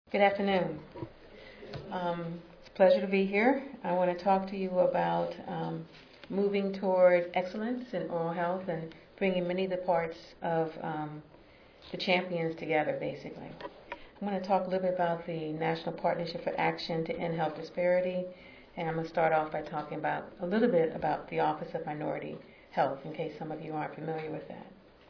Good afternoon. It's a pleasure to be here. I want to talk to you about moving toward excellence in oral health and bringing many of the parts of the champions together, basically. I'm going to talk a little bit about the National Partnership for Action to End Health Disparity, and I'm going to start off by talking about a little bit about the Office of Minority Health, in case some of you aren't familiar with that.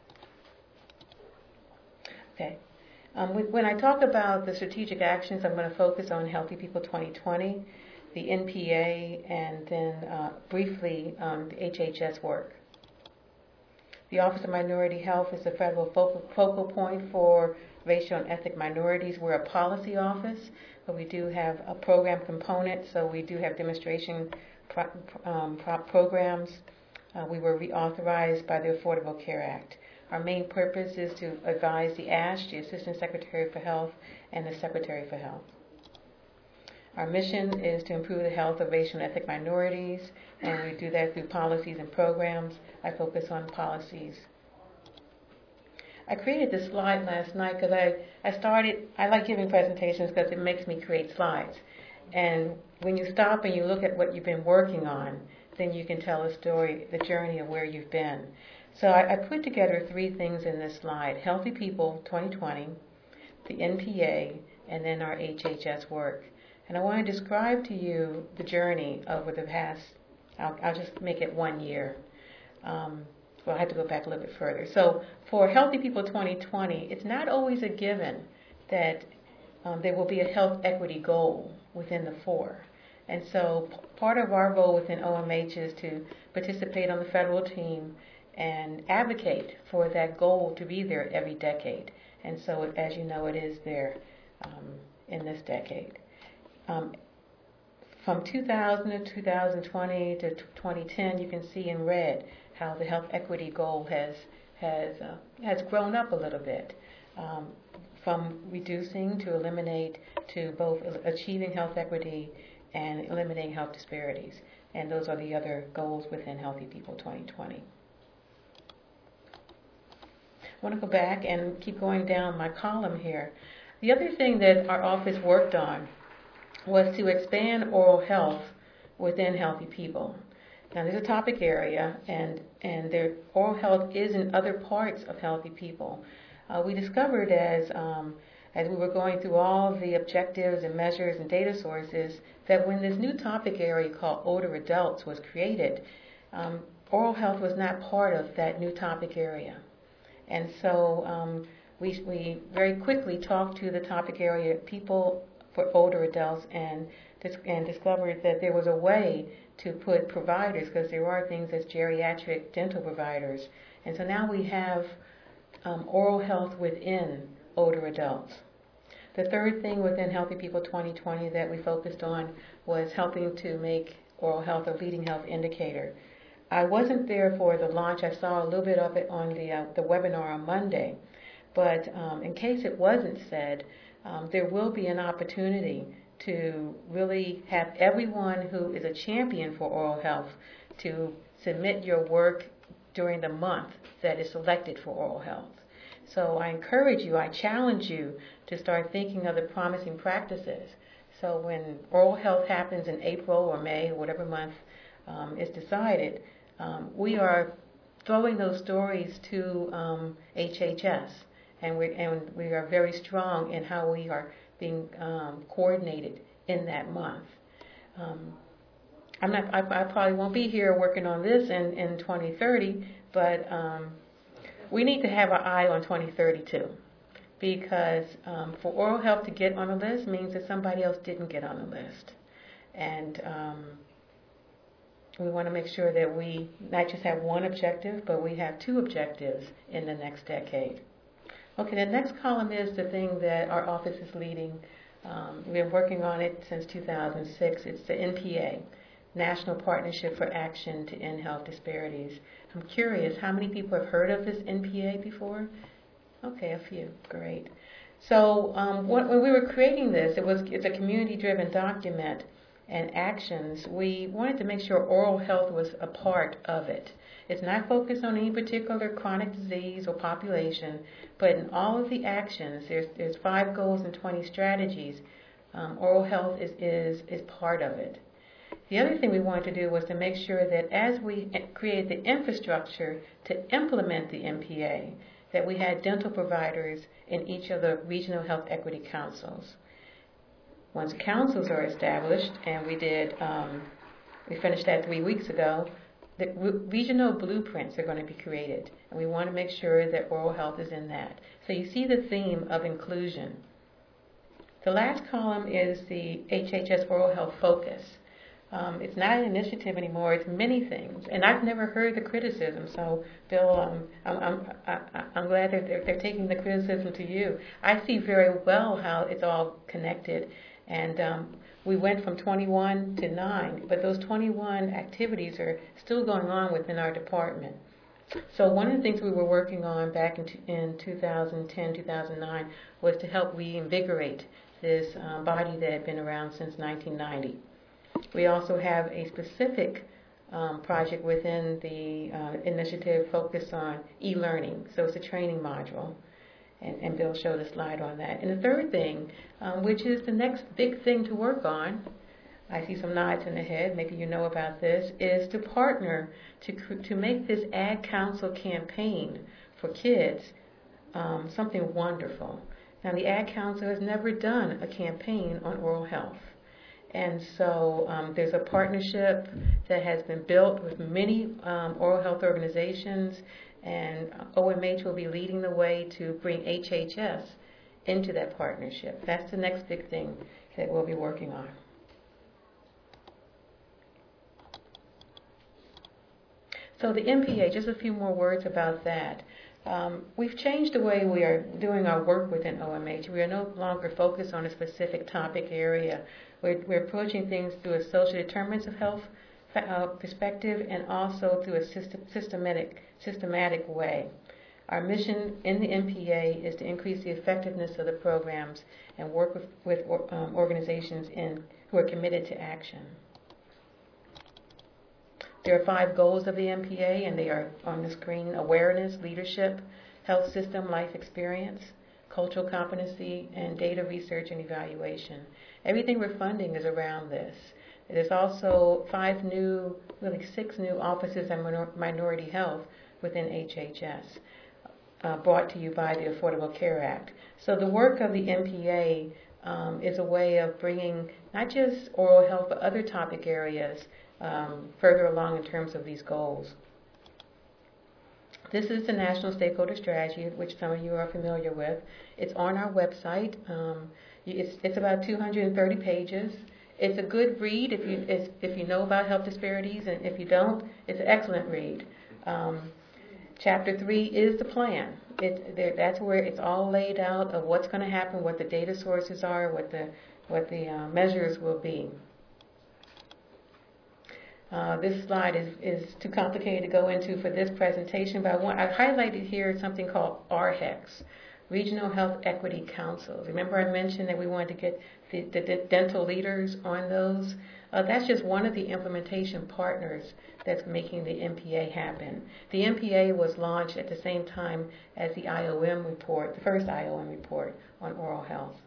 Okay. When I talk about the strategic actions, I'm going to focus on Healthy People 2020, the NPA, and then briefly the HHS work. The Office of Minority Health is the federal focal point for racial and ethnic minorities. We're a policy office, but we do have a program component, so we do have demonstration programs. We were reauthorized by the Affordable Care Act. Our main purpose is to advise the ASH, the Assistant Secretary for Health, and the Secretary for Health. Our mission is to improve the health of racial and ethnic minorities, and we do that through policies and programs. I focus on policies. I created this slide last night because I like giving presentations because it makes me create slides. And when you stop and you look at what you've been working on, then you can tell a story, the journey of where you've been. So I put together three things in this slide: Healthy People 2020, the NPA, and then our HHS work. And I want to describe to you the journey over the past, I'll just make it 1 year. Well, I have to go back a little bit further. So for Healthy People 2020, it's not always a given that there will be a health equity goal within the four. And so part of our role within OMH is to participate on the federal team and advocate for that goal to be there every decade. And so, as you know, it is there in this decade. From 2000 to 2020 to 2010, you can see in red how the health equity goal has grown up a little bit, from reducing to eliminate to both achieving health equity and eliminating health disparities. And those are the other goals within Healthy People 2020. I want to go back and keep going down my column here. The other thing that our office worked on was to expand oral health within Healthy People. Now, there's a topic area, and oral health is in other parts of Healthy People. We discovered as we were going through all the objectives and measures and data sources that when this new topic area called older adults was created, oral health was not part of that new topic area. And so we very quickly talked to the topic area people for older adults and discovered that there was a way to put providers, because there are things as geriatric dental providers. And so now we have oral health within older adults. The third thing within Healthy People 2020 that we focused on was helping to make oral health a leading health indicator. I wasn't there for the launch. I saw a little bit of it on the webinar on Monday. But in case it wasn't said, there will be an opportunity to really have everyone who is a champion for oral health to submit your work during the month that is selected for oral health. So I encourage you, I challenge you to start thinking of the promising practices. So when oral health happens in April or May, or whatever month is decided, we are throwing those stories to HHS, and we are very strong in how we are being coordinated in that month. I probably won't be here working on this in 2030, but we need to have our eye on 2030 too, because for oral health to get on the list means that somebody else didn't get on the list, and we want to make sure that we not just have one objective, but we have two objectives in the next decade. Okay, the next column is the thing that our office is leading. We've been working on it since 2006. It's the NPA, National Partnership for Action to End Health Disparities. I'm curious, how many people have heard of this NPA before? Okay, a few. Great. So when we were creating this, it's a community-driven document and actions, we wanted to make sure oral health was a part of it. It's not focused on any particular chronic disease or population, but in all of the actions, there's 5 goals and 20 strategies. Oral health is part of it. The other thing we wanted to do was to make sure that as we create the infrastructure to implement the MPA, that we had dental providers in each of the regional health equity councils. Once councils are established, and we finished that 3 weeks ago, the regional blueprints are going to be created, and we want to make sure that oral health is in that. So you see the theme of inclusion. The last column is the HHS Oral Health Focus. It's not an initiative anymore, it's many things. And I've never heard the criticism, so Bill, I'm glad that they're taking the criticism to you. I see very well how it's all connected. And we went from 21 to 9, but those 21 activities are still going on within our department. So one of the things we were working on back in 2010, 2009 was to help reinvigorate this body that had been around since 1990. We also have a specific project within the initiative focused on e-learning, so it's a training module. And Bill showed a slide on that. And the third thing, which is the next big thing to work on, I see some nods in the head, maybe you know about this, is to partner to make this Ad Council campaign for kids something wonderful. Now, the Ad Council has never done a campaign on oral health. And so there's a partnership that has been built with many oral health organizations, and OMH will be leading the way to bring HHS into that partnership. That's the next big thing that we'll be working on. So the MPA, just a few more words about that. We've changed the way we are doing our work within OMH. We are no longer focused on a specific topic area. We're approaching things through a social determinants of health perspective and also through a systematic way. Our mission in the MPA is to increase the effectiveness of the programs and work with organizations who are committed to action. There are 5 goals of the MPA, and they are on the screen: awareness, leadership, health system, life experience, cultural competency, and data research and evaluation. Everything we're funding is around this. There's also 6 new offices in minority health within HHS, brought to you by the Affordable Care Act. So the work of the MPA is a way of bringing not just oral health, but other topic areas further along in terms of these goals. This is the National Stakeholder Strategy, which some of you are familiar with. It's on our website. It's about 230 pages. It's a good read if you know about health disparities, and if you don't, it's an excellent read. Chapter 3 is the plan. That's where it's all laid out of what's going to happen, what the data sources are, what the measures will be. This slide is too complicated to go into for this presentation, but I've highlighted here something called RHECs, Regional Health Equity Councils. Remember I mentioned that we wanted to get the dental leaders on those? That's just one of the implementation partners that's making the MPA happen. The MPA was launched at the same time as the IOM report, the first IOM report on oral health.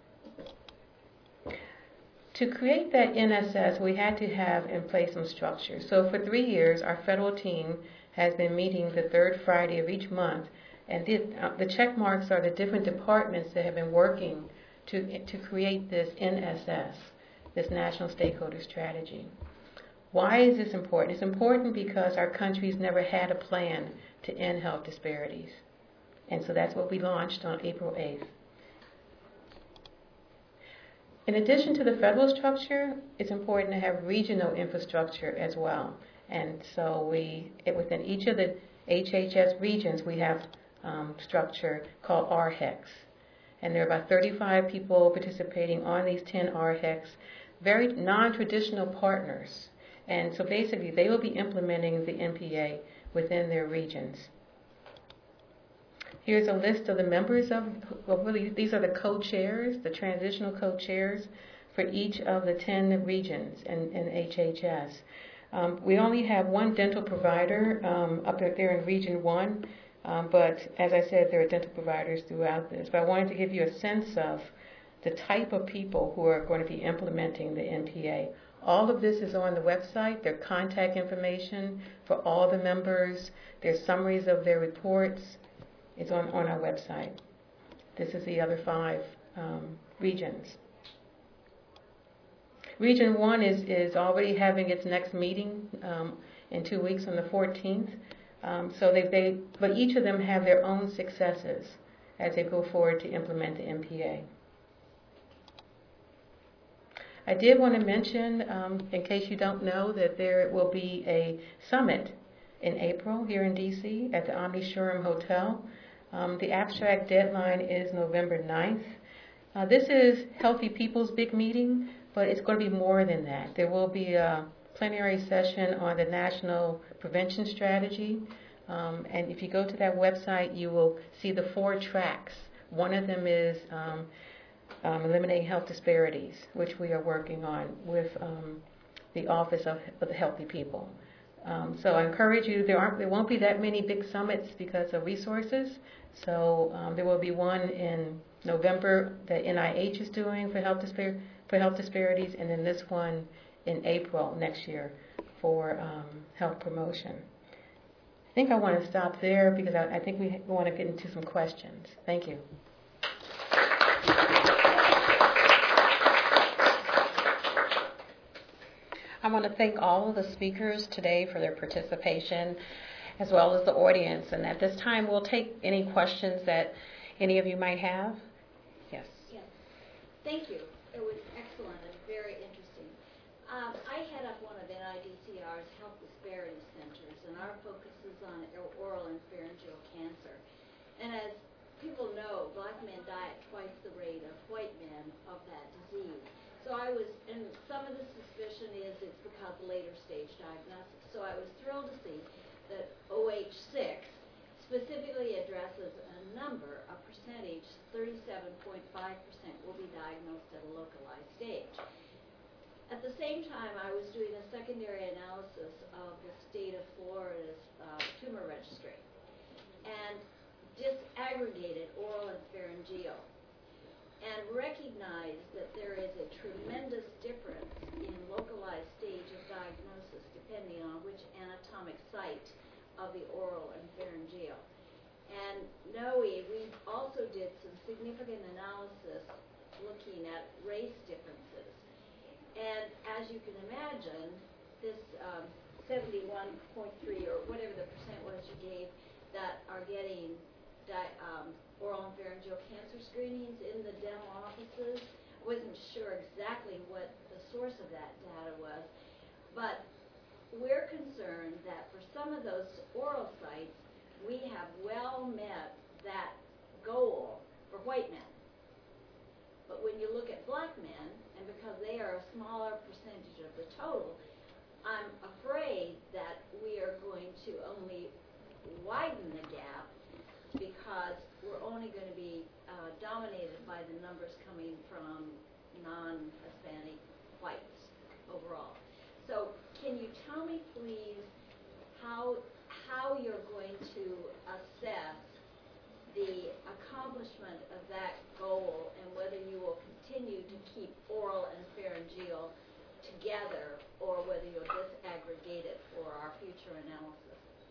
To create that NSS, we had to have in place some structure. So for 3 years, our federal team has been meeting the 3rd Friday of each month, and the check marks are the different departments that have been working to create this NSS, this National Stakeholder Strategy. Why is this important? It's important because our country's never had a plan to end health disparities. And so that's what we launched on April 8th. In addition to the federal structure, it's important to have regional infrastructure as well. And so within each of the HHS regions, we have structure called RHECs. And there are about 35 people participating on these 10 RHECs, very non-traditional partners. And so basically, they will be implementing the MPA within their regions. Here's a list of the members these are the co-chairs, the transitional co-chairs for each of the 10 regions in HHS. We only have one dental provider up there in Region 1, but as I said, there are dental providers throughout this. But I wanted to give you a sense of the type of people who are going to be implementing the NPA. All of this is on the website. Their contact information for all the members, their summaries of their reports is on our website. This is the other 5 regions. Region 1 is already having its next meeting in 2 weeks on the 14th. But each of them have their own successes as they go forward to implement the NPA. I did want to mention, in case you don't know, that there will be a summit in April here in D.C. at the Omni Shurham Hotel. The abstract deadline is November 9th. This is Healthy People's big meeting, but it's going to be more than that. There will be a plenary session on the National Prevention Strategy. And if you go to that website, you will see the 4 tracks. One of them is eliminating health disparities, which we are working on with the Office of the Healthy People. So I encourage you, there won't be that many big summits because of resources. So there will be one in November that NIH is doing for health disparities, and then this one in April next year for health promotion. I think I want to stop there because I think we want to get into some questions. Thank you. I want to thank all of the speakers today for their participation, as well as the audience. And at this time, we'll take any questions that any of you might have. Yes. Yes. Thank you. It was excellent and very interesting. I head up one of NIDCR's health disparity centers, and our focus is on oral and pharyngeal cancer. And as people know, black men die at twice the rate of white men of that disease. So and some of the suspicion is it's because of later stage diagnosis. So I was thrilled to see that OH6 specifically addresses a number, a percentage, 37.5% will be diagnosed at a localized stage. At the same time, I was doing a secondary analysis of the state of Florida's tumor registry and disaggregated oral and pharyngeal, and recognize that there is a tremendous difference in localized stage of diagnosis depending on which anatomic site of the oral and pharyngeal. And we also did some significant analysis looking at race differences. And as you can imagine, this 71.3 or whatever the percent was you gave that are getting oral and pharyngeal cancer screenings in the dental offices. I wasn't sure exactly what the source of that data was, but we're concerned that for some of those oral sites, we have well met that goal for white men. But when you look at black men, and because they are a smaller percentage of the total, I'm afraid that we are going to only widen the gap because we're only going to be dominated by the numbers coming from non-Hispanic whites overall. So can you tell me, please, how you're going to assess the accomplishment of that goal and whether you will continue to keep oral and pharyngeal together or whether you'll disaggregate it for our future analysis?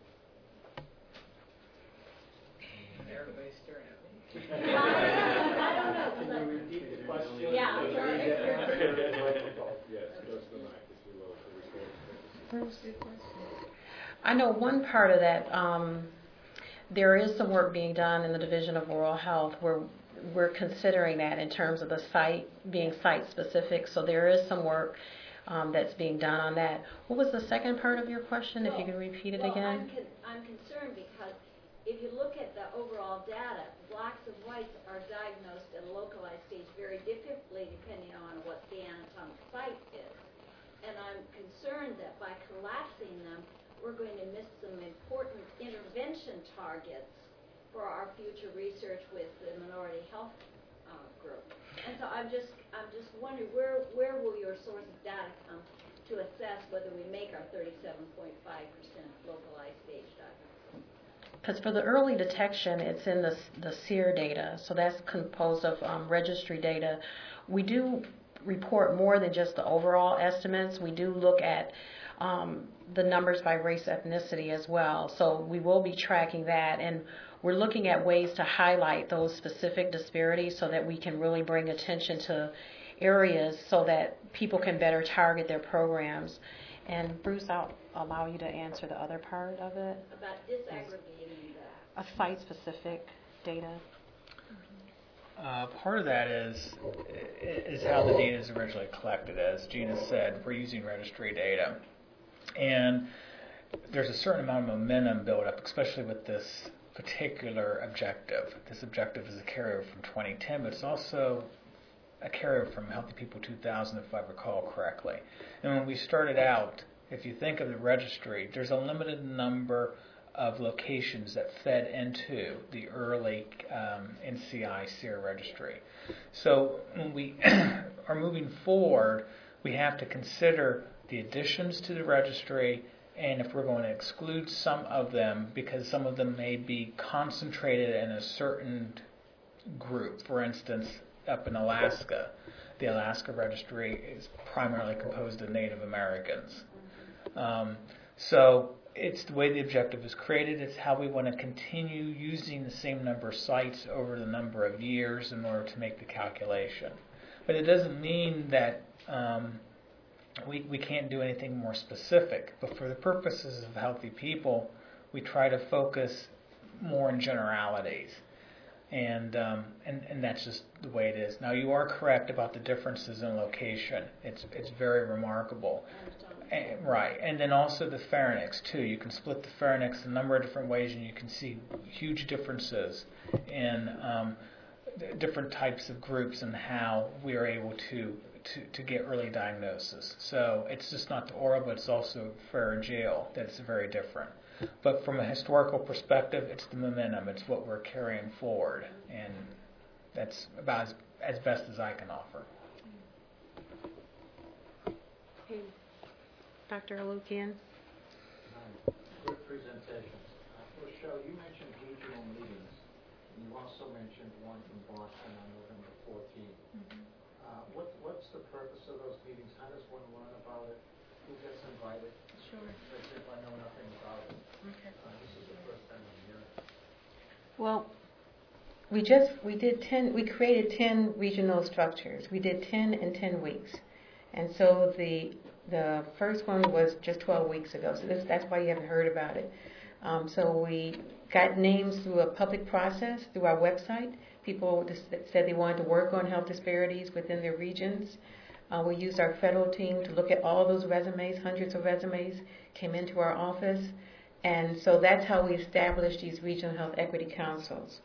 Everybody's staring at me. I don't know. Can you repeat the question? Yeah, I'm sorry. Yes, close to the mic, if you will, for recording purposes. I know one part of that, there is some work being done in the Division of Oral Health where we're considering that in terms of the site being site-specific. So there is some work that's being done on that. What was the second part of your question, if you could repeat it again? I'm concerned because if you look at the overall data, blacks and whites are diagnosed at a localized stage very differently depending on what the anatomic site is. And I'm concerned that by collapsing them, we're going to miss some important intervention targets for our future research with the minority health group. And so I'm just wondering where will your source of data come to assess whether we make our 37.5% localized stage diagnosis? Because for the early detection, it's in the SEER data, so that's composed of registry data. We do report more than just the overall estimates. We do look at the numbers by race ethnicity as well, so we will be tracking that, and we're looking at ways to highlight those specific disparities so that we can really bring attention to areas so that people can better target their programs. And Bruce, I'll allow you to answer the other part of it. About disaggregating A site-specific data. Part of that is how the data is originally collected. As Gina said, we're using registry data. And there's a certain amount of momentum built up, especially with this particular objective. This objective is a carryover from 2010, but it's also a carryover from Healthy People 2000, if I recall correctly. And when we started out, if you think of the registry, there's a limited number of locations that fed into the early NCI SEER registry. So when we are moving forward, we have to consider the additions to the registry, and if we're going to exclude some of them because some of them may be concentrated in a certain group. For instance, up in Alaska, the Alaska registry is primarily composed of Native Americans. So it's the way the objective is created. It's how we want to continue using the same number of sites over the number of years in order to make the calculation. But it doesn't mean that we can't do anything more specific. But for the purposes of Healthy People, we try to focus more in generalities. And that's just the way it is. Now, you are correct about the differences in location. It's very remarkable. Right. And then also the pharynx, too. You can split the pharynx a number of different ways, and you can see huge differences in different types of groups and how we are able to get early diagnosis. So it's just not the oral, but it's also pharyngeal that's very different. But from a historical perspective, it's the momentum. It's what we're carrying forward, and that's about as best as I can offer. Hey, Dr. Alukian. Good presentation. Rochelle, you mentioned regional meetings, and you also mentioned one in Boston on November 14th. Mm-hmm. What's the purpose of those meetings? How does one learn about it? Who gets invited? Sure. As if I know nothing about it. Okay. This is the first time I'm hearing it. Well, we created 10 regional structures. We did 10 in 10 weeks. And so the first one was just 12 weeks ago. So that's why you haven't heard about it. So we got names through a public process through our website. People said they wanted to work on health disparities within their regions. We used our federal team to look at all those resumes. Hundreds of resumes came into our office. And so that's how we established these regional health equity councils.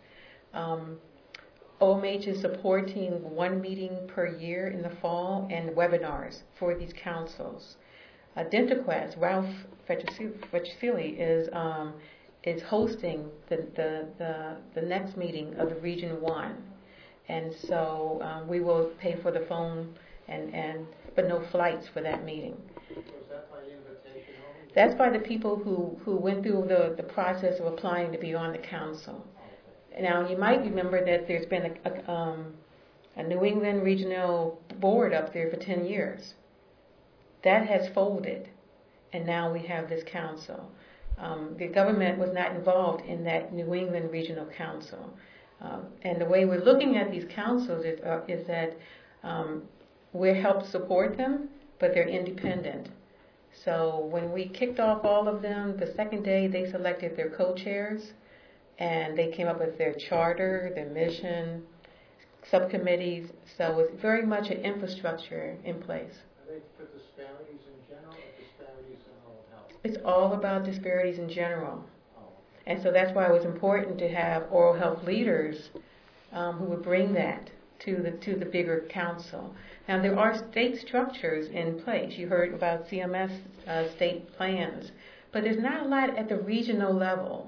OMH is supporting one meeting per year in the fall and webinars for these councils. DentaQuest, Ralph Fetchfili is hosting the next meeting of the Region 1. And so we will pay for the phone but no flights for that meeting. Was that by invitation only? That's by the people who went through the process of applying to be on the council. Now, you might remember that there's been a New England regional board up there for 10 years. That has folded, and now we have this council. The government was not involved in that New England regional council. And the way we're looking at these councils is that we're helped support them, but they're independent. So when we kicked off all of them, the second day they selected their co-chairs, and they came up with their charter, their mission, subcommittees. So it's very much an infrastructure in place. Are they for disparities in general or disparities in oral health? It's all about disparities in general. Oh. And so that's why it was important to have oral health leaders who would bring that to the bigger council. Now, there are state structures in place. You heard about CMS state plans, but there's not a lot at the regional level.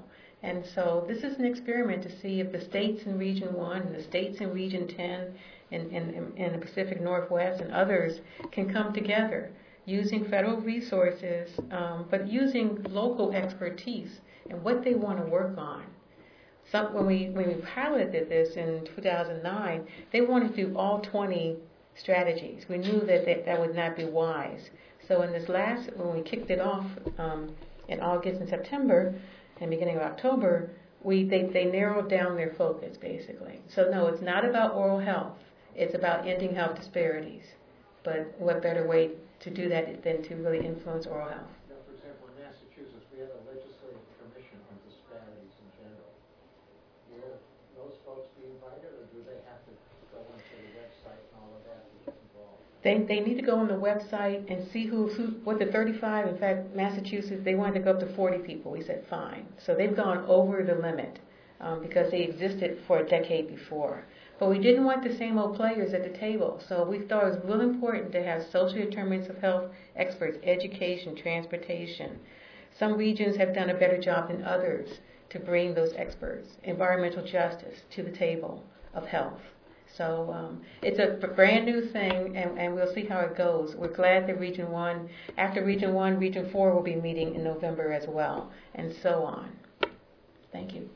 And so this is an experiment to see if the states in Region 1 and the states in Region 10 in the Pacific Northwest and others can come together using federal resources, but using local expertise and what they want to work on. When we piloted this in 2009, they wanted to do all 20 strategies. We knew that would not be wise. So in this when we kicked it off in August and September and beginning of October, they narrowed down their focus basically. So no, it's not about oral health. It's about ending health disparities. But what better way to do that than to really influence oral health? Now, for example, in Massachusetts, we have a legislative commission on disparities in general. Will those folks be invited, or do they have to go onto the website and all of that to get involved? They need to go on the website and see what the 35. In fact, Massachusetts, they wanted to go up to 40 people. We said fine. So they've gone over the limit because they existed for a decade before. But we didn't want the same old players at the table. So we thought it was really important to have social determinants of health experts, education, transportation. Some regions have done a better job than others to bring those experts, environmental justice, to the table of health. So it's a brand new thing, and we'll see how it goes. We're glad that Region 1, after Region 1, Region 4 will be meeting in November as well, and so on. Thank you.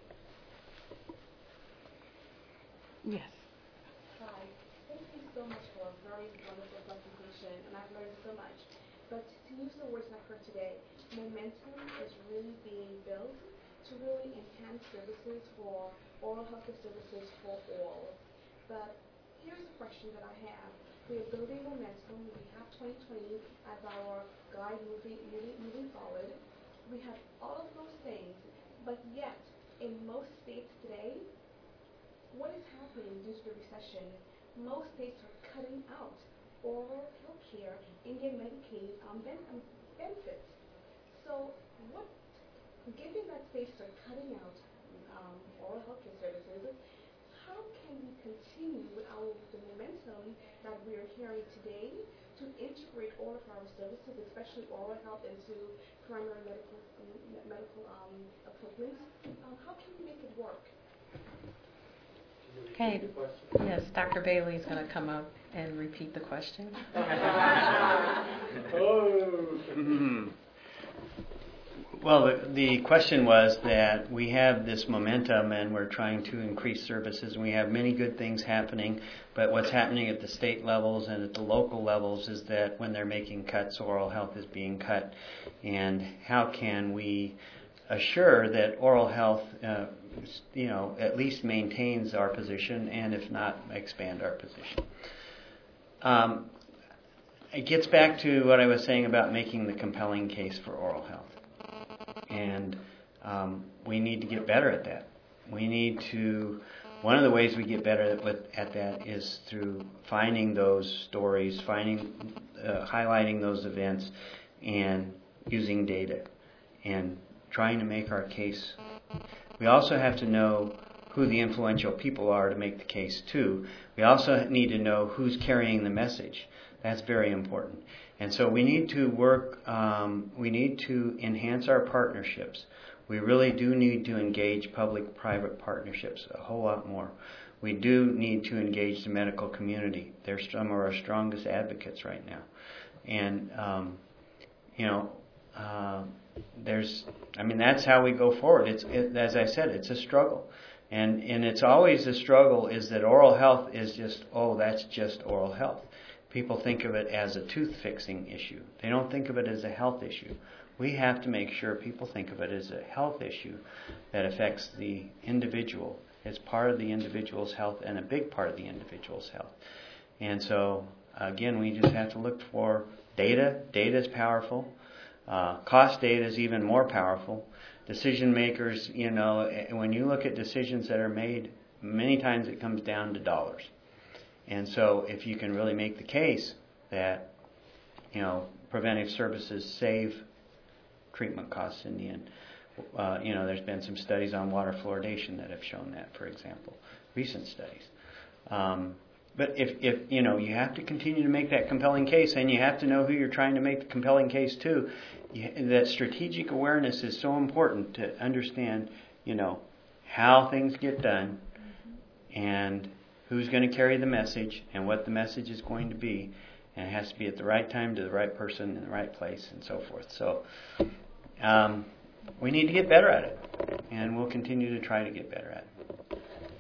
Yes. Hi. Thank you so much for a very wonderful presentation, and I've learned so much. But to use the words I've heard today, momentum is really being built to really enhance services for oral health services for all. But here's a question that I have. We are building momentum. We have 2020 as our guide moving forward. We have all of those things, but yet in most states today, what is happening due to the recession? Most states are cutting out oral health care in their Medicaid benefits. So given that states are cutting out oral health care services, how can we continue with the momentum that we are hearing today to integrate all of our services, especially oral health, into primary medical appointments? How can we make it work? Okay. Yes, Dr. Bailey is going to come up and repeat the question. Well, the question was that we have this momentum and we're trying to increase services, and we have many good things happening, but what's happening at the state levels and at the local levels is that when they're making cuts, oral health is being cut. And how can we assure that oral health at least maintains our position, and if not, expand our position? It gets back to what I was saying about making the compelling case for oral health. And we need to get better at that. One of the ways we get better at that is through finding those stories, highlighting those events, and using data, and trying to make our case. We also have to know who the influential people are to make the case too. We also need to know who's carrying the message. That's very important. And so we need to we need to enhance our partnerships. We really do need to engage public-private partnerships a whole lot more. We do need to engage the medical community. They're some of our strongest advocates right now. And, that's how we go forward. As I said, it's a struggle. And it's always a struggle is that oral health is that's just oral health. People think of it as a tooth-fixing issue. They don't think of it as a health issue. We have to make sure people think of it as a health issue that affects the individual, as part of the individual's health and a big part of the individual's health. And so, again, we just have to look for data. Data is powerful. Cost data is even more powerful. Decision makers, when you look at decisions that are made, many times it comes down to dollars. And so if you can really make the case that, preventive services save treatment costs in the end, there's been some studies on water fluoridation that have shown that, for example, recent studies. But if you have to continue to make that compelling case, and you have to know who you're trying to make the compelling case to. That strategic awareness is so important to understand how things get done and who's going to carry the message and what the message is going to be. And it has to be at the right time to the right person in the right place and so forth. So we need to get better at it. And we'll continue to try to get better at it.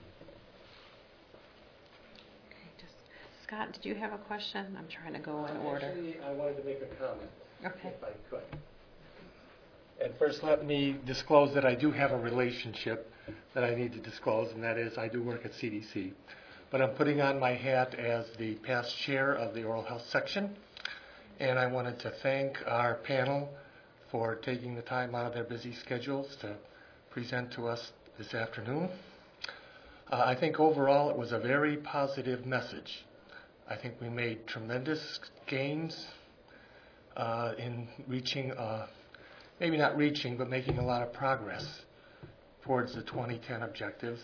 Scott, did you have a question? I'm trying to go in order. Actually, I wanted to make a comment, Okay. if I could. And first, let me disclose that I do have a relationship that I need to disclose, and that is I do work at CDC. But I'm putting on my hat as the past chair of the oral health section, and I wanted to thank our panel for taking the time out of their busy schedules to present to us this afternoon. I think overall it was a very positive message. I think we made tremendous gains in reaching, maybe not reaching, but making a lot of progress towards the 2010 objectives.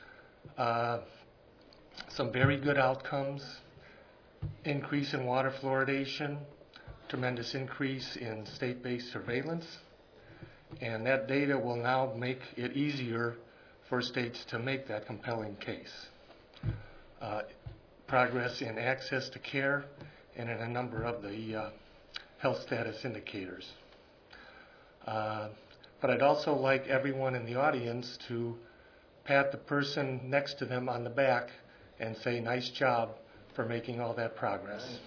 Some very good outcomes, increase in water fluoridation, tremendous increase in state-based surveillance, and that data will now make it easier for states to make that compelling case. Progress in access to care and in a number of the health status indicators. But I'd also like everyone in the audience to pat the person next to them on the back and say, nice job for making all that progress.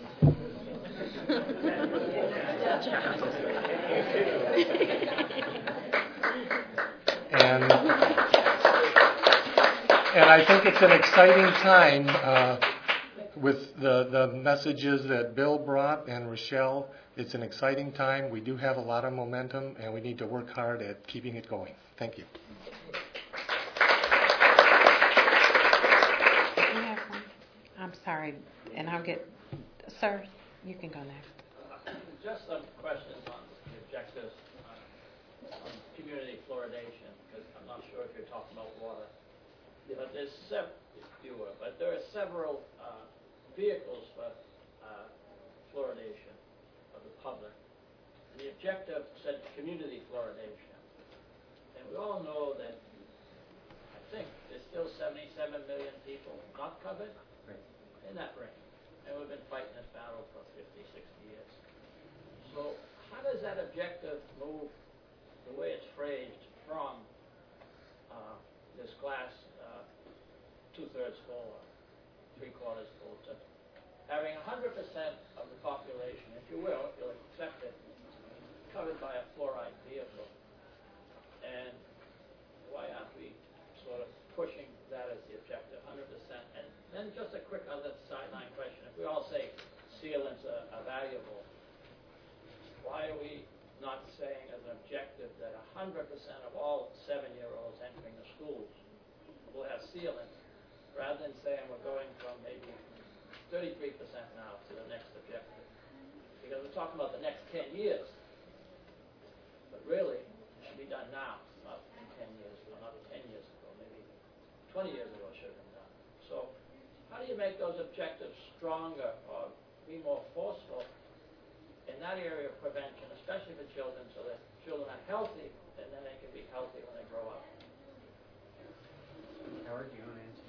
And I think it's an exciting time with the messages that Bill brought and Rochelle. It's an exciting time. We do have a lot of momentum, and we need to work hard at keeping it going. Thank you. I'm sorry, and I'll get, sir, you can go next. Just some questions on the objectives on community fluoridation, because I'm not sure if you're talking about water. But there are several vehicles for fluoridation of the public. The objective said community fluoridation. And we all know that I think there's still 77 million people not covered in that range. And we've been fighting this battle for 50, 60 years. So how does that objective move, the way it's phrased, from this glass two-thirds full or three-quarters full to having 100% of the population, if you will, if you'll accept it, covered by a fluoride vehicle? And why aren't we sort of pushing that as the objective, 100%? And then just a quick other sideline question. If we all say sealants are valuable, why are we not saying as an objective that 100% of all 7-year-olds entering the schools will have sealants, rather than saying we're going from maybe 33% now to the next objective? Because we're talking about the next 10 years. But really, it should be done now, not in 10 years, or not 10 years ago, maybe 20 years ago it should have been done. So how do you make those objectives stronger or be more forceful in that area of prevention, especially for children, so that children are healthy and then they can be healthy when they grow up? Howard, do you want to answer?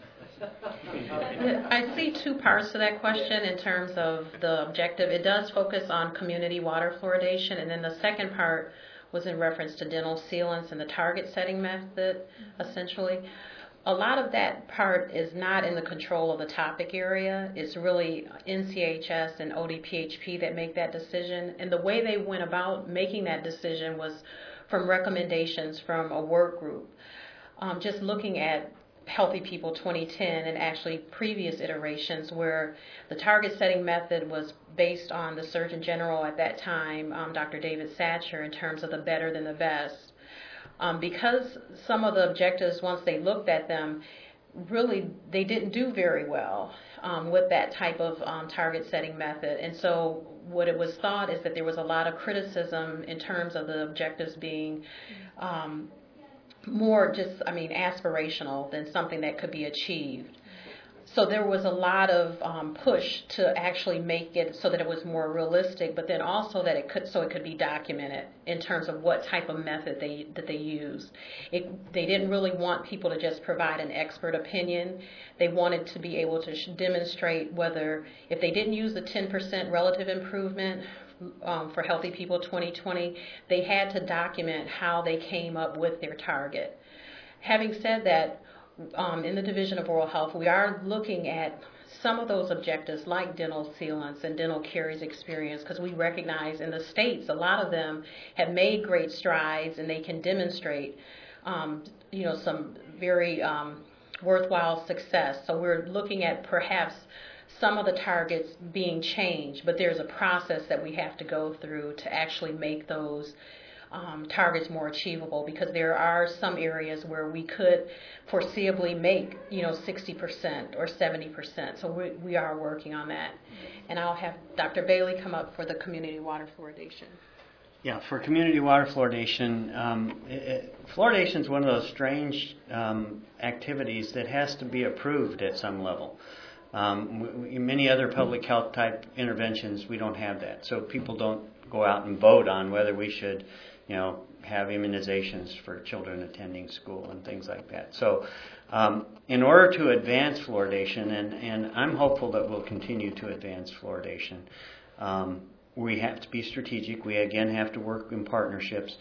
I see two parts to that question in terms of the objective. It does focus on community water fluoridation, and then the second part was in reference to dental sealants and the target setting method, essentially. A lot of that part is not in the control of the topic area. It's really NCHS and ODPHP that make that decision. And the way they went about making that decision was from recommendations from a work group. Just looking at Healthy People 2010 and actually previous iterations where the target setting method was based on the Surgeon General at that time, Dr. David Satcher, in terms of the better than the best. Because some of the objectives, once they looked at them, really they didn't do very well with that type of target setting method. And so what it was thought is that there was a lot of criticism in terms of the objectives being more just, aspirational than something that could be achieved. So there was a lot of push to actually make it so that it was more realistic, but then also that it could be documented in terms of what type of method they used. They didn't really want people to just provide an expert opinion. They wanted to be able to demonstrate whether, if they didn't use the 10% relative improvement for Healthy People 2020, they had to document how they came up with their target. Having said that, in the Division of Oral Health, we are looking at some of those objectives like dental sealants and dental caries experience, because we recognize in the states a lot of them have made great strides and they can demonstrate some very worthwhile success. So we're looking at perhaps some of the targets being changed, but there's a process that we have to go through to actually make those targets more achievable, because there are some areas where we could foreseeably make 60% or 70%. So we are working on that. And I'll have Dr. Bailey come up for the community water fluoridation. Yeah, for community water fluoridation, fluoridation is one of those strange activities that has to be approved at some level. In many other public health type interventions, we don't have that. So people don't go out and vote on whether we should have immunizations for children attending school and things like that. So in order to advance fluoridation, and I'm hopeful that we'll continue to advance fluoridation, we have to be strategic. We, again, have to work in partnerships.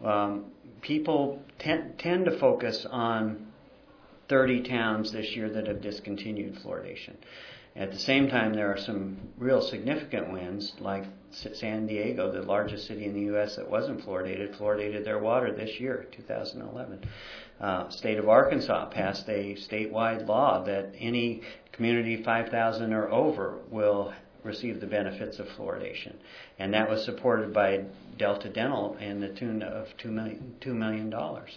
People tend to focus on 30 towns this year that have discontinued fluoridation. At the same time, there are some real significant wins, like San Diego, the largest city in the U.S. that wasn't fluoridated their water this year, 2011. State of Arkansas passed a statewide law that any community 5,000 or over will receive the benefits of fluoridation. And that was supported by Delta Dental in the tune of $2 million.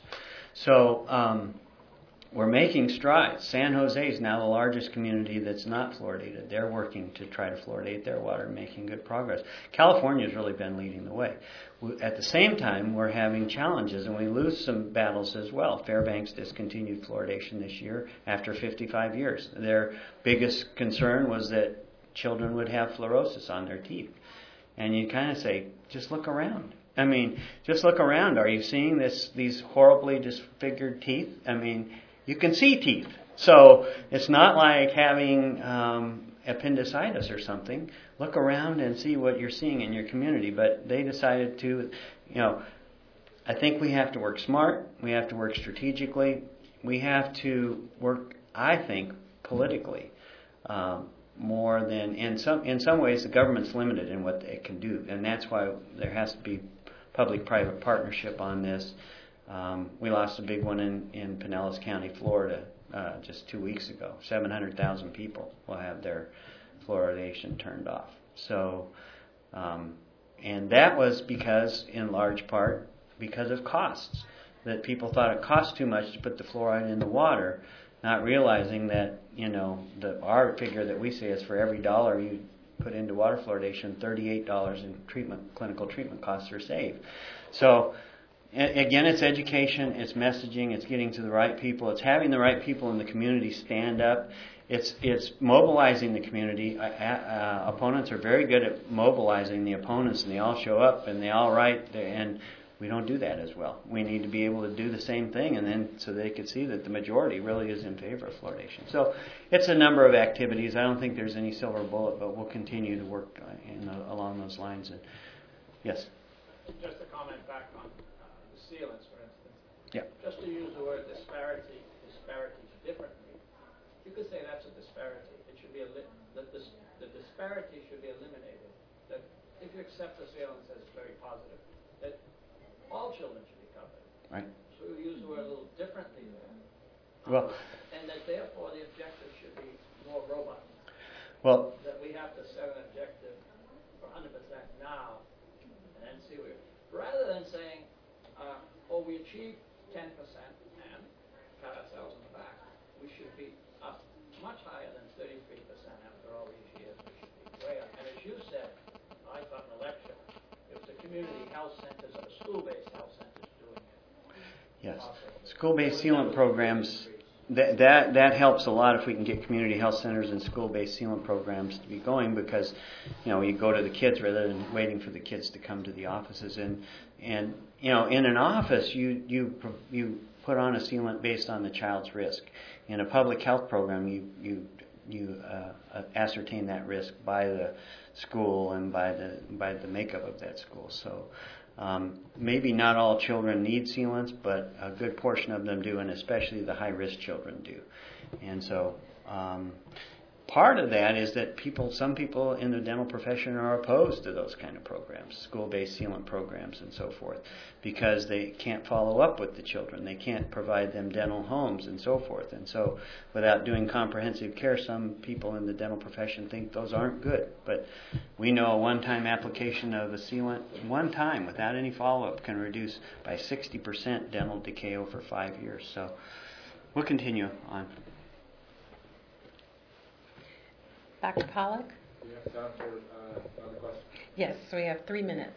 So we're making strides. San Jose is now the largest community that's not fluoridated. They're working to try to fluoridate their water and making good progress. California has really been leading the way. At the same time, we're having challenges, and we lose some battles as well. Fairbanks discontinued fluoridation this year after 55 years. Their biggest concern was that children would have fluorosis on their teeth. And you kind of say, just look around. I mean, just look around. Are you seeing these horribly disfigured teeth? I mean, you can see teeth. So it's not like having appendicitis or something. Look around and see what you're seeing in your community. But they decided to, I think we have to work smart. We have to work strategically. We have to work, I think, politically more than, in some ways, the government's limited in what it can do. And that's why there has to be public-private partnership on this. We lost a big one in Pinellas County, Florida, just 2 weeks ago. 700,000 people will have their fluoridation turned off. So, and that was because, in large part, because of costs. That people thought it cost too much to put the fluoride in the water, not realizing that, our figure that we say is for every dollar you put into water fluoridation, $38 in clinical treatment costs are saved. So, again, it's education, it's messaging, it's getting to the right people, it's having the right people in the community stand up, it's mobilizing the community. Opponents are very good at mobilizing the opponents, and they all show up and they all write, and we don't do that as well. We need to be able to do the same thing, and then so they can see that the majority really is in favor of fluoridation. So it's a number of activities. I don't think there's any silver bullet, but we'll continue to work along those lines. And yes? Just a comment back on the sealants, for instance. Yeah. Just to use the word disparities differently, you could say that's a disparity. It should be the disparity should be eliminated. That if you accept the sealants as very positive, that all children should be covered. Right. So we use the word a little differently there. Well, and that therefore the objective should be more robust. Well, that we have to set an objective for 100% now, and then see where. Rather than saying, we achieved 10% and pat ourselves on the back, we should be up much higher than 33% after all these years. We should be way up. And as you said, I thought in the lecture, it was the community health centers or the school-based health centers doing it. Yes. School-based sealant programs that helps a lot if we can get community health centers and school-based sealant programs to be going, because you go to the kids rather than waiting for the kids to come to the offices. And in an office you put on a sealant based on the child's risk. In a public health program you ascertain that risk by the school and by the makeup of that school. So maybe not all children need sealants, but a good portion of them do, and especially the high-risk children do. And so part of that is that some people in the dental profession are opposed to those kind of programs, school-based sealant programs and so forth, because they can't follow up with the children. They can't provide them dental homes and so forth. And so without doing comprehensive care, some people in the dental profession think those aren't good. But we know a one-time application of a sealant, one time, without any follow-up, can reduce by 60% dental decay over 5 years. So we'll continue on. Dr. Pollack? Do you have time for another question? Yes, we have 3 minutes.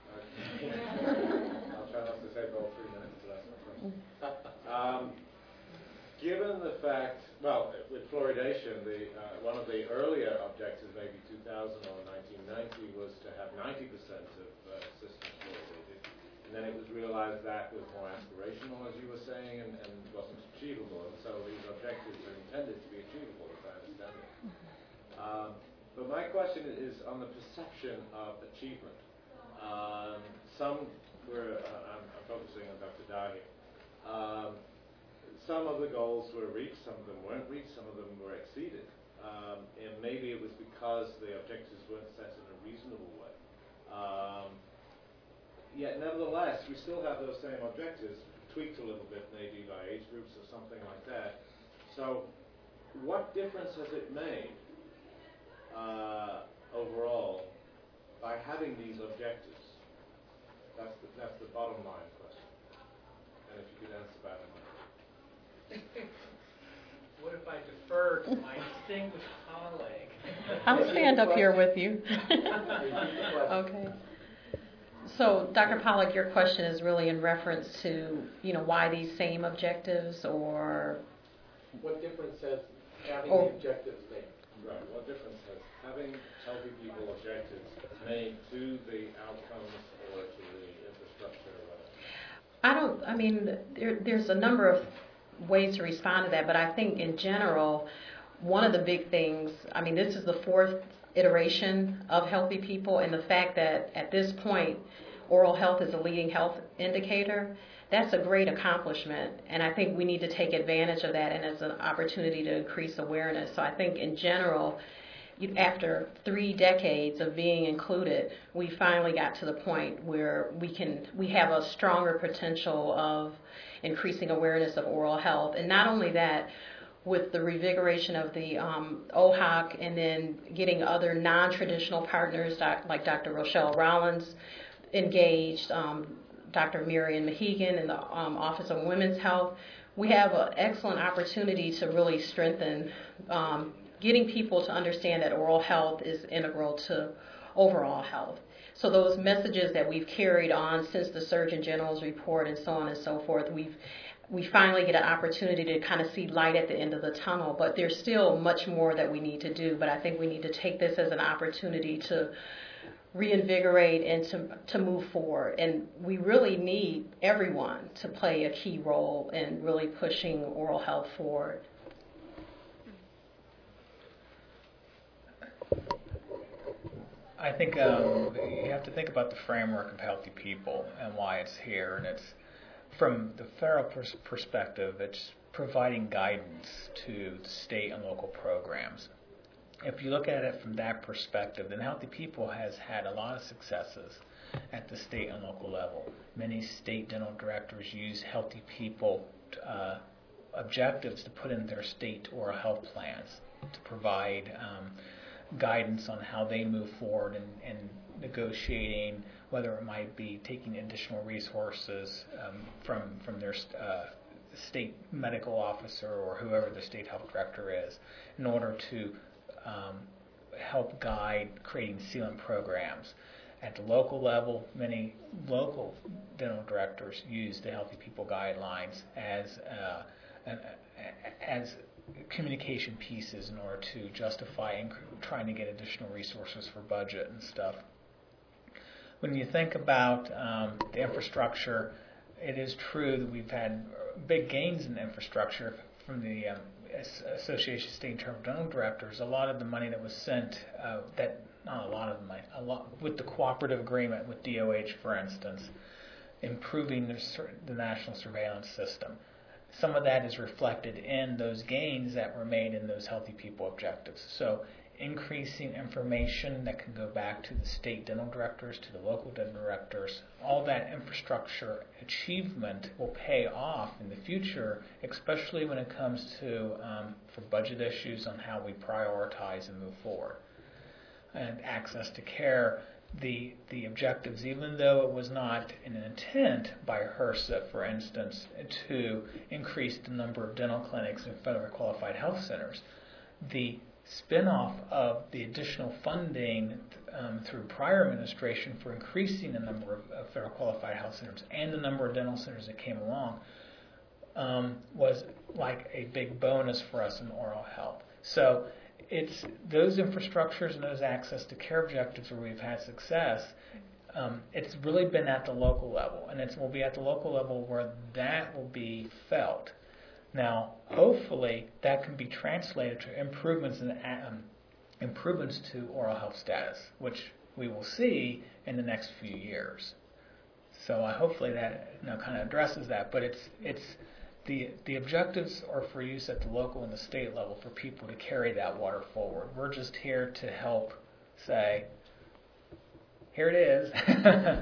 I'll try not to take all 3 minutes to ask my question. Given the fact, with fluoridation, one of the earlier objectives, maybe 2000 or 1990, was to have 90% of systems fluoridated. And then it was realized that was more aspirational, as you were saying, and wasn't achievable. And so these objectives are intended to be achievable, as I understand it. But my question is on the perception of achievement. Some were, I'm focusing on Dr. Dahi. Some of the goals were reached, some of them weren't reached, some of them were exceeded. And maybe it was because the objectives weren't set in a reasonable way. Yet nevertheless, we still have those same objectives, tweaked a little bit maybe by age groups or something like that. So what difference has it made overall by having these objectives? That's the bottom line question. And if you could answer that in mind. What if I defer to my distinguished colleague? I'll stand up here with you. Okay. So, Dr. Pollack, your question is really in reference to, why these same objectives, or What difference has having Oh. the objectives made? Right. What difference has having healthy people objectives made to the outcomes or to the infrastructure or whatever? there's a number of ways to respond to that, but I think in general, one of the big things, this is the 4th iteration of Healthy People, and the fact that at this point, oral health is a leading health indicator, that's a great accomplishment, and I think we need to take advantage of that and as an opportunity to increase awareness. So I think in general, after 3 decades of being included, we finally got to the point where we have a stronger potential of increasing awareness of oral health. And not only that, with the revigoration of the OHOC and then getting other non-traditional partners like Dr. Rochelle Rollins engaged, Dr. Marian Mahegan in the Office of Women's Health, we have an excellent opportunity to really strengthen getting people to understand that oral health is integral to overall health. So those messages that we've carried on since the Surgeon General's report and so on and so forth, we finally get an opportunity to kind of see light at the end of the tunnel, but there's still much more that we need to do. But I think we need to take this as an opportunity to reinvigorate and to move forward. And we really need everyone to play a key role in really pushing oral health forward. I think you have to think about the framework of Healthy People and why it's here. And it's from the federal perspective, it's providing guidance to the state and local programs. If you look at it from that perspective, then Healthy People has had a lot of successes at the state and local level. Many state dental directors use Healthy People objectives to put in their state oral health plans to provide guidance on how they move forward in negotiating, whether it might be taking additional resources from their state medical officer or whoever the state health director is, in order to help guide creating sealant programs. At the local level, many local dental directors use the Healthy People guidelines as communication pieces in order to justify trying to get additional resources for budget and stuff. When you think about the infrastructure, it is true that we've had big gains in infrastructure from the Association of State and Territorial Dental Directors. A lot of the money that was sent, with the cooperative agreement with DOH, for instance, improving the national surveillance system. Some of that is reflected in those gains that were made in those healthy people objectives. So increasing information that can go back to the state dental directors, to the local dental directors, all that infrastructure achievement will pay off in the future, especially when it comes to for budget issues on how we prioritize and move forward. And access to care, the objectives, even though it was not an intent by HRSA, for instance, to increase the number of dental clinics and federally qualified health centers, the spin-off of the additional funding through prior administration for increasing the number of federal qualified health centers and the number of dental centers that came along was like a big bonus for us in oral health. So it's those infrastructures and those access to care objectives where we've had success. It's really been at the local level, and it will be at the local level where that will be felt. Now, hopefully, that can be translated to improvements to oral health status, which we will see in the next few years. So, hopefully that kind of addresses that. But it's the objectives are for use at the local and the state level for people to carry that water forward. We're just here to help say, here it is. Okay,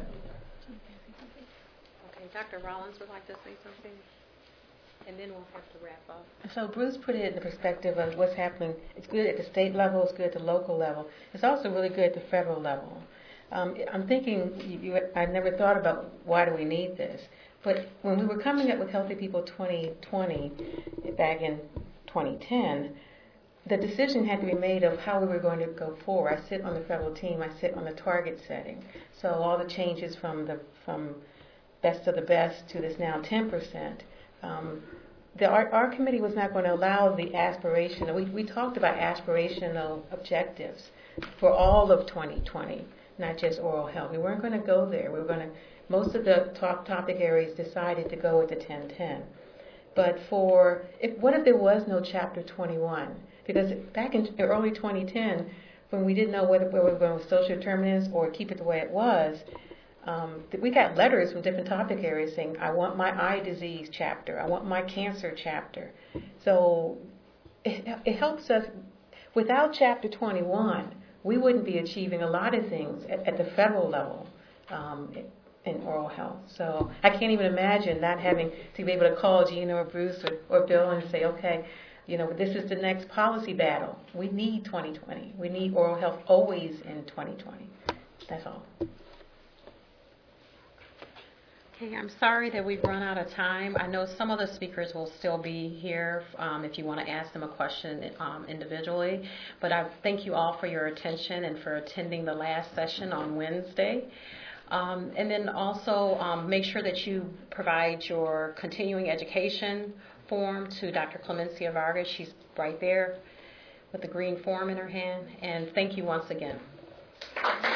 Dr. Rollins would like to say something, and then we'll have to wrap up. So Bruce put it in the perspective of what's happening. It's good at the state level, it's good at the local level. It's also really good at the federal level. I'm thinking, I never thought about why do we need this. But when we were coming up with Healthy People 2020 back in 2010, the decision had to be made of how we were going to go forward. I sit on the federal team. I sit on the target setting. So all the changes from best of the best to this now 10%. Our committee was not going to allow the aspirational. We talked about aspirational objectives for all of 2020, not just oral health. We weren't going to go there. We were going to. Most of the topic areas decided to go with the 10-10. But what if there was no Chapter 21? Because back in early 2010, when we didn't know whether we were going with social determinants or keep it the way it was, we got letters from different topic areas saying, I want my eye disease chapter, I want my cancer chapter. So it helps us. Without Chapter 21, we wouldn't be achieving a lot of things at the federal level in oral health. So I can't even imagine not having to be able to call Gina or Bruce or Bill and say, okay, this is the next policy battle. We need 2020. We need oral health always in 2020. That's all. Okay, I'm sorry that we've run out of time. I know some of the speakers will still be here if you want to ask them a question individually. But I thank you all for your attention and for attending the last session on Wednesday. And then also make sure that you provide your continuing education form to Dr. Clemencia Vargas. She's right there with the green form in her hand. And thank you once again.